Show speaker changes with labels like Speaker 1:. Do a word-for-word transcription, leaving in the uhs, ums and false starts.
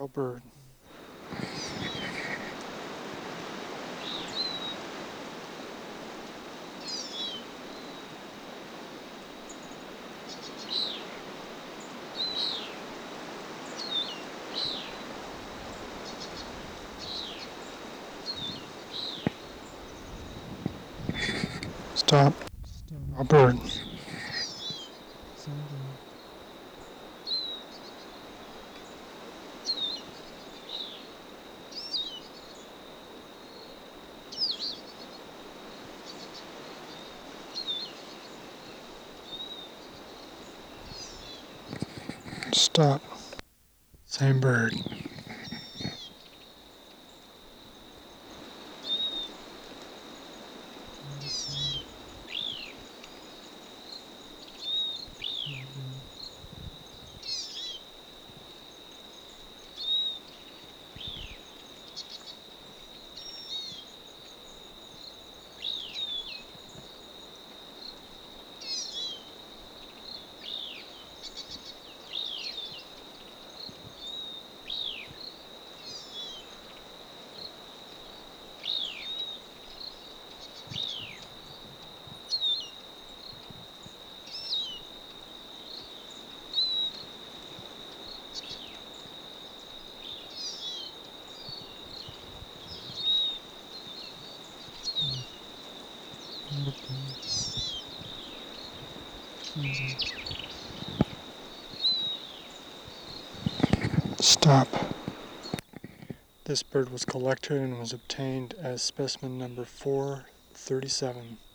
Speaker 1: A bird. Stop. A bird. Stop. Same bird. Stop. This bird was collected and was obtained as specimen number four thirty-seven.